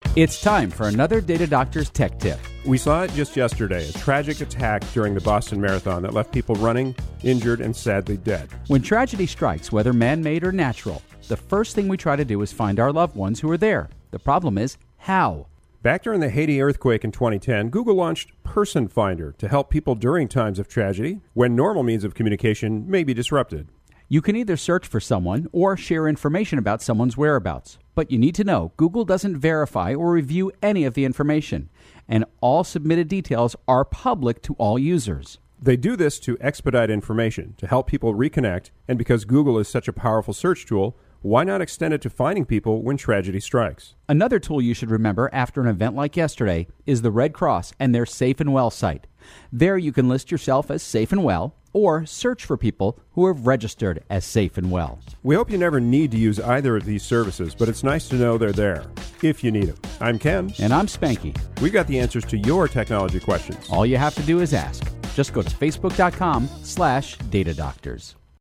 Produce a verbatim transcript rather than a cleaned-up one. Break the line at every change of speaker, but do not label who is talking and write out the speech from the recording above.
It's time for another Data Doctors Tech Tip.
We saw it just yesterday, a tragic attack during the Boston Marathon that left people running, injured, and sadly dead.
When tragedy strikes, whether man-made or natural, the first thing we try to do is find our loved ones who are there. The problem is, how?
Back during the Haiti earthquake in twenty ten, Google launched Person Finder to help people during times of tragedy when normal means of communication may be disrupted.
You can either search for someone or share information about someone's whereabouts. But you need to know Google doesn't verify or review any of the information, and all submitted details are public to all users.
They do this to expedite information, to help people reconnect, and because Google is such a powerful search tool, why not extend it to finding people when tragedy strikes?
Another tool you should remember after an event like yesterday is the Red Cross and their Safe and Well site. There you can list yourself as safe and well, or search for people who have registered as safe and well.
We hope you never need to use either of these services, but it's nice to know they're there, if you need them. I'm Ken.
And I'm Spanky.
We've got the answers to your technology questions.
All you have to do is ask. Just go to facebook.com slash Data Doctors.